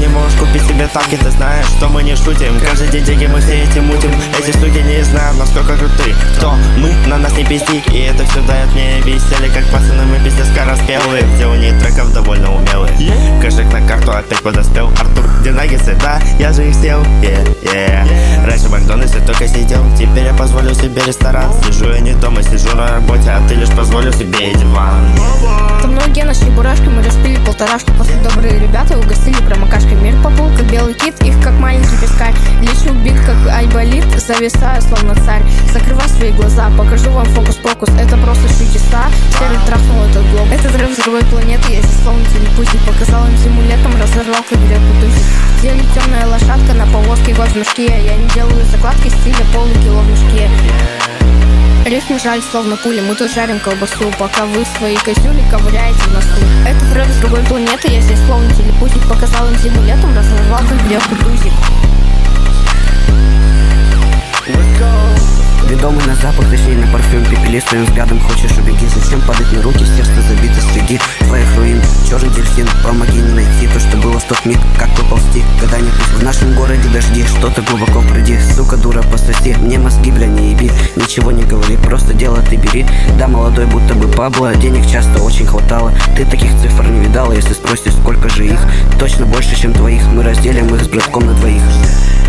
не можешь купить себе так, и ты знаешь, что мы не шутим. Каждый день деньги мы все эти мутим. Эти штуки не знают, насколько круты. Кто мы, на нас не пизди. И это все дает мне веселье, как пацаны, мы пиздец распелые. Где у них треков довольно умелые. Кэшек на карту опять подоспел. Артур, где наггетсы, да, я же их съел. Раньше в Макдональдсе только сидел, теперь я позволю себе ресторан. Сижу я не дома, сижу на работе, а ты лишь позволил себе и диван. Со мной Гена с Чебурашкой, мы распили полторашку. После добрые ребята угостили промокашкой. Мир поплыл, как белый кит, их как маленький пескарь. Лечу бит, как айболит, зависаю, словно царь. Закрывай свои глаза, покажу вам фокус-покус. Это просто чудеса, серый трахнул этот глоб. Этот рэп с другой планеты, я здесь словно телепузик. Показал им зиму летом, разорвал как гребку тузик. Деле темная лошадка на повозке, год в мешке. Я не делаю закладки, стиля полкило в мешке. Рифм жаль, словно пули, мы тут жарим колбасу, пока вы свои козюли ковыряете в носу. Этот рэп с другой планеты, я здесь словно телепузик. Показал им зиму летом, разорвал как гребку тузик. Ведомый на запах, точнее на парфюм, пепелистым взглядом хочешь убеги. Зачем падать на руки, сердце забито среди твоих руин. Черный дельфин, помоги не найти то, что было в тот миг. Как поползти, когда не пусть. В нашем городе дожди, что-то глубоко в груди. Сука, дура, пососи, мне мозги, бля, не еби. Ничего не говори, просто дело ты бери. Да, молодой, будто бы Пабло, денег часто очень хватало. Ты таких цифр не видала, если спросишь, сколько же их. Точно больше, чем твоих, мы разделим их с братком на двоих.